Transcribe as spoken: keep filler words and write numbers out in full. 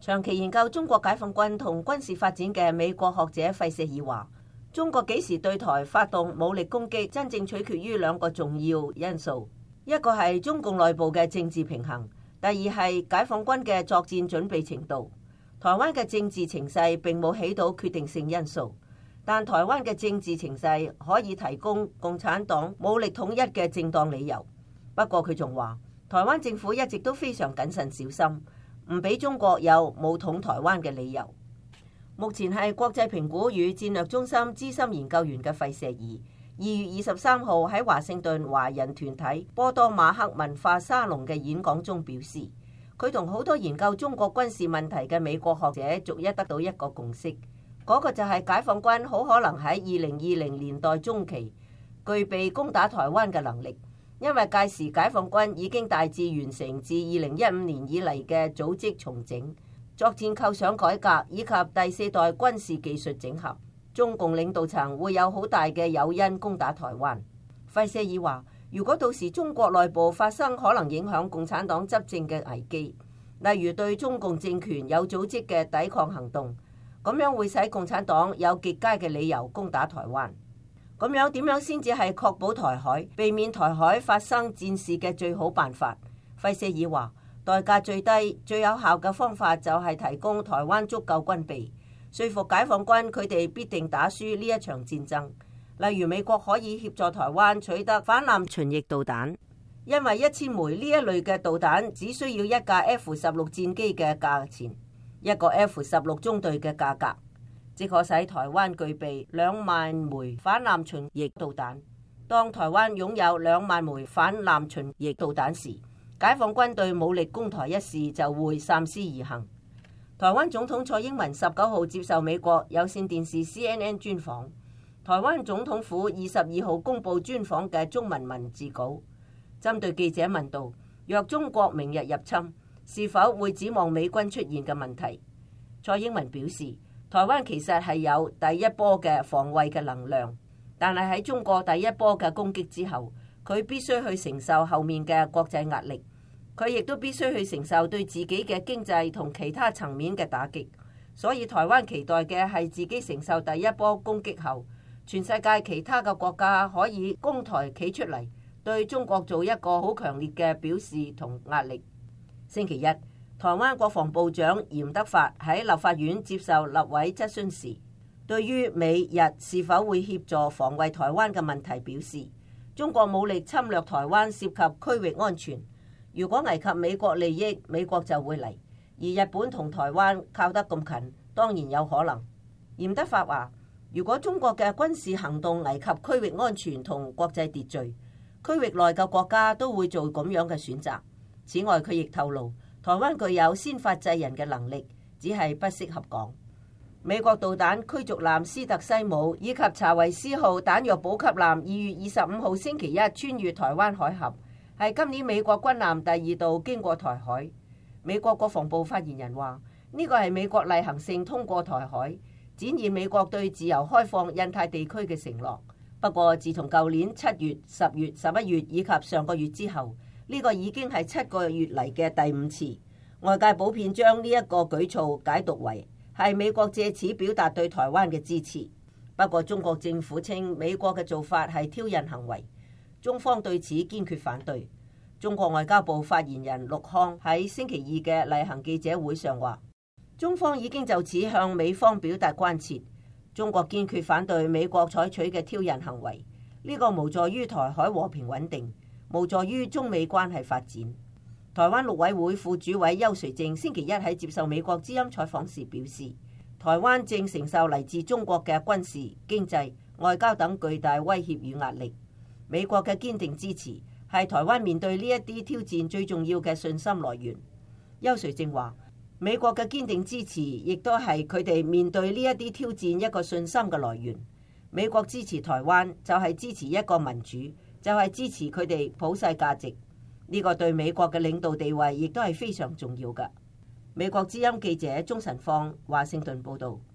長期研究中國解放軍同軍事發展嘅美國學者費舍爾話，中國幾時對台發動武力攻擊，真正取決於兩個重要因素，一個係中共內部嘅政治平衡，第二係解放軍嘅作戰準備程度。台灣嘅政治情勢並冇起到決定性因素，但台灣嘅政治情勢可以提供共產黨武力統一嘅正當理由。不過佢仲話，台灣政府一直都非常謹慎小心，唔俾中國有武統台灣嘅理由。目前係國際評估與戰略中心資深研究員嘅費舍爾，二月二十三號喺華盛頓華人團體波多馬克文化沙龍嘅演講中表示，佢同好多研究中國軍事問題嘅美國學者逐一得到一個共識，嗰個就係解放軍好可能喺二零二零年代中期具備攻打台灣嘅能力。因為屆時解放軍已經大致完成自二零一五年以嚟嘅組織重整、作戰構想改革以及第四代軍事技術整合，中共領導層會有好大嘅誘因攻打台灣。費舍爾話，如果到時中國內部發生可能影響共產黨執政嘅危機，例如對中共政權有組織嘅抵抗行動，咁樣會使共產黨有極佳嘅理由攻打台灣。咁樣點樣先至係確保台海、避免台海發生戰事嘅最好辦法？費舍爾話，代價最低、最有效嘅方法就係提供台灣足夠軍備，說服解放軍佢哋必定打輸呢一場戰爭。例如美國可以協助台灣取得反艦巡弋導彈，因為一千枚呢一類嘅導彈只需要一架 F 十六戰機嘅價錢，一個 F 十六中隊嘅價格，即可使台灣具備兩萬枚反艦巡弋導彈。當台灣擁有兩萬枚反艦巡弋導彈時，解放軍對武力攻台一事就會三思而行。台灣總統蔡英文十九號接受美國有線電視 C N N 專訪，台灣總統府二十二號公布專訪嘅中文文字稿，針對記者問到若中國明日入侵，是否會指望美軍出現嘅問題，蔡英文表示，台灣其實係有第一波嘅防衛嘅能量，但係喺中國第一波嘅攻擊之後，佢必須去承受後面嘅國際壓力，佢亦都必須去承受對自己嘅經濟同其他層面嘅打擊。所以台灣期待嘅係自己承受第一波攻擊後，全世界其他嘅國家可以攻台企出嚟，對中國做一個好強烈嘅表示同壓力。星期一，台灣國防部長嚴德發喺立法院接受立委質詢時，對於美日是否會協助防衛台灣嘅問題表示，中國武力侵略台灣涉及區域安全，如果危及美國利益，美國就會嚟，而日本同台灣靠得咁近，當然有可能。嚴德發話，如果中國嘅軍事行動危及區域安全同國際秩序，區域內嘅國家都會做咁樣嘅選擇。此外，佢亦透露，台灣具有先發制人嘅能力，只係不適合講。美國導彈驅逐艦斯特西姆以及查維斯號彈藥補給艦二月二十五號星期一穿越台灣海峽，係今年美國軍艦第二度經過台海。美國國防部發言人話，呢個係美國例行性通過台海，展現美國對自由開放印太地區嘅承諾。不過，自從舊年七月、十月、十一月以及上個月之後，呢個已經係七個月嚟嘅第五次。外界普遍將呢一個舉措解讀為係美國借此表達對台灣嘅支持。不過，中國政府稱美國嘅做法係挑釁行為，中方對此堅決反對。中國外交部發言人陸康喺星期二嘅例行記者會上話，中方已經就此向美方表達關切，中國堅決反對美國採取嘅挑釁行為，呢個無助於台海和平穩定，無助於中美關係發展。台灣陸委會副主委邱垂正星期一喺接受美國之音採訪時表示，台灣正承受嚟自中國嘅軍事、經濟、外交等巨大威脅與壓力。美國嘅堅定支持係台灣面對呢一啲挑戰最重要嘅信心來源。邱垂正話，美國嘅堅定支持亦都係佢哋面對呢一啲挑戰一個信心嘅來源。美國支持台灣就係支持一個民主，就係支持佢哋普世價值。呢個對美國嘅領導地位亦都係非常重要㗎。美國之音記者鍾晨芳華盛頓報導。